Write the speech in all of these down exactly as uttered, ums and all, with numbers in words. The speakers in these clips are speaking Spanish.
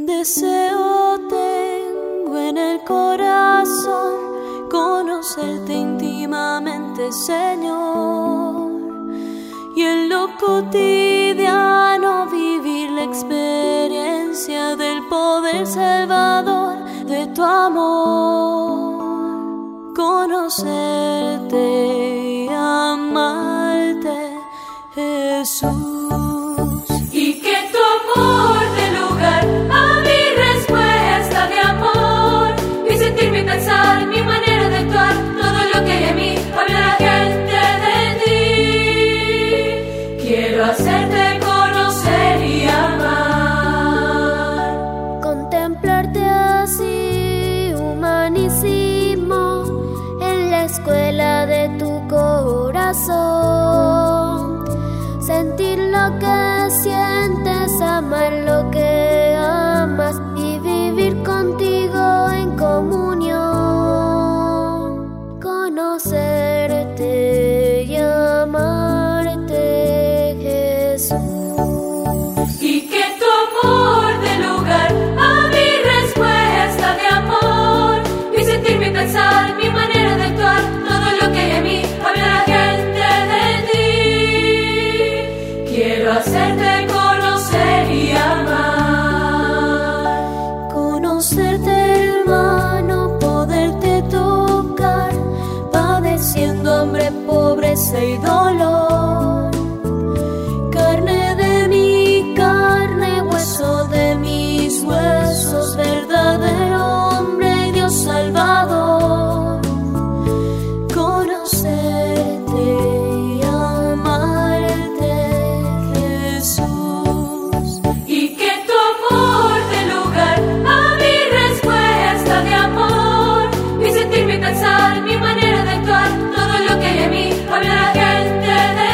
Deseo tengo en el corazón conocerte íntimamente, Señor, y en lo cotidiano vivir la experiencia del poder salvador de tu amor. Conocerte y amarte, Jesús. Y que tu amor dé lugar a mi respuesta de amor, mi sentir, mi pensar, mi manera de actuar, todo lo que hay en mí, habla la gente de ti. Quiero hacerte conocer y amar. Contemplarte así, humanísimo, en la escuela de tu corazón. Sentir lo que sientes, amar lo que amas y vivir contigo en comunión. Conocerte y amarte, Jesús. Y que tu amor dé lugar a mi respuesta de amor, mi sentir, mi pensar, mi manera de actuar, todo lo que hay en mí, habla la gente de ti. Quiero hacerte conocer y amar. Conocerte, hermano, poderte tocar, padeciendo hambre, pobreza y dolor. Carne de mi carne, hueso de mis huesos, verdadero hombre y Dios salvador. Conocerte y amarte, Jesús. Y que tu amor dé lugar a mi respuesta de amor, mi sentir, mi pensar, mi manera de actuar, todo lo que hay en mí, habla la gente de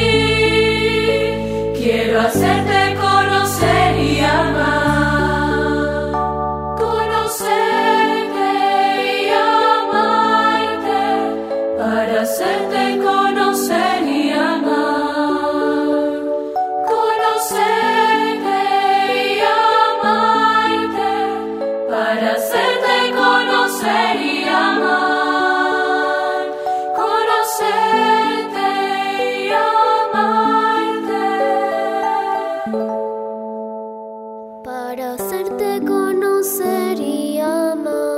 ti. Quiero hacerte conocer y amar. Conocerte y amarte, para hacerte conocer y amar. Conocerte y amarte, para hacerte conocer y amar. Conocerte y amarte. Para hacerte conocer y amar.